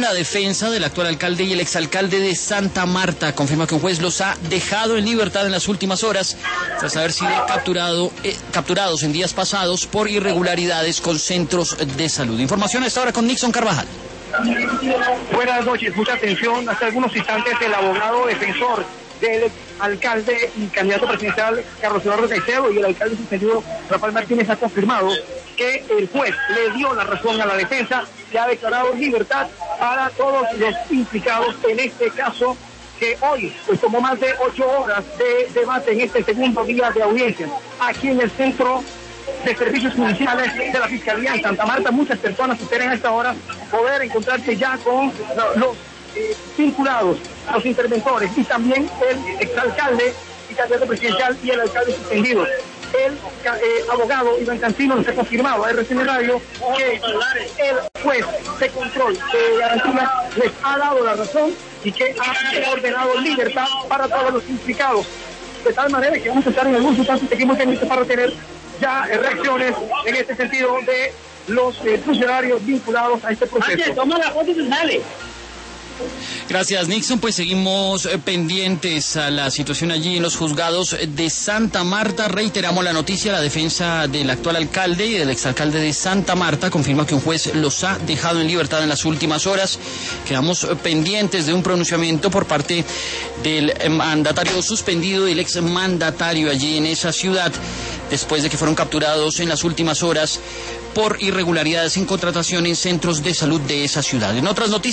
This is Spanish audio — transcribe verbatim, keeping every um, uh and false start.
la defensa del actual alcalde y el exalcalde de Santa Marta. Confirma que un juez los ha dejado en libertad en las últimas horas tras haber sido capturado, eh, capturados en días pasados por irregularidades con centros de salud. Información a esta hora con Nixon Carvajal. Buenas noches, mucha atención. Hace algunos instantes el abogado defensor del alcalde y candidato presidencial Carlos Eduardo Caicedo y el alcalde suspendido Rafael Martínez ha confirmado que el juez le dio la razón a la defensa y ha declarado libertad para todos los implicados en este caso, que hoy pues tomó más de ocho horas de debate en este segundo día de audiencia aquí en el centro de servicios judiciales de la Fiscalía en Santa Marta. Muchas personas esperan a esta hora poder encontrarse ya con los eh, vinculados, los interventores y también el exalcalde y candidato presidencial y el alcalde suspendido. El eh, abogado Iván Cancino nos ha confirmado a R C N Radio que el juez de control de garantía les ha dado la razón y que ha ordenado libertad para todos los implicados. De tal manera que vamos a estar en algún instante, seguimos en este para tener ya eh, reacciones en este sentido de los eh, funcionarios vinculados a este proceso. Oye, toma la foto y sale. Gracias, Nixon. Pues seguimos eh, pendientes a la situación allí en los juzgados de Santa Marta. Reiteramos la noticia: la defensa del actual alcalde y del exalcalde de Santa Marta confirma que un juez los ha dejado en libertad en las últimas horas. Quedamos eh, pendientes de un pronunciamiento por parte del eh, mandatario suspendido y el exmandatario allí en esa ciudad, después de que fueron capturados en las últimas horas por irregularidades en contratación en centros de salud de esa ciudad. En otras noticias,